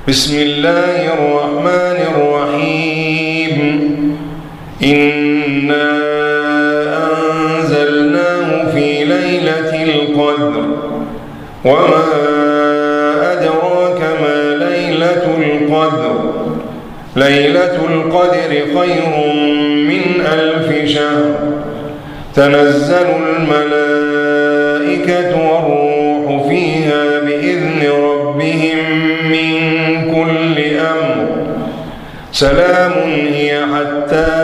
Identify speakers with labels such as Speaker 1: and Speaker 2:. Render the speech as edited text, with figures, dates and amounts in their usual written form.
Speaker 1: بسم الله الرحمن الرحيم إنا أنزلناه في ليلة القدر وما أدراك ما ليلة القدر ليلة القدر خير من 1000 شهر تنزل الملائكة والروح فيها بإذن ربهم من كل أمر سلام هي حتى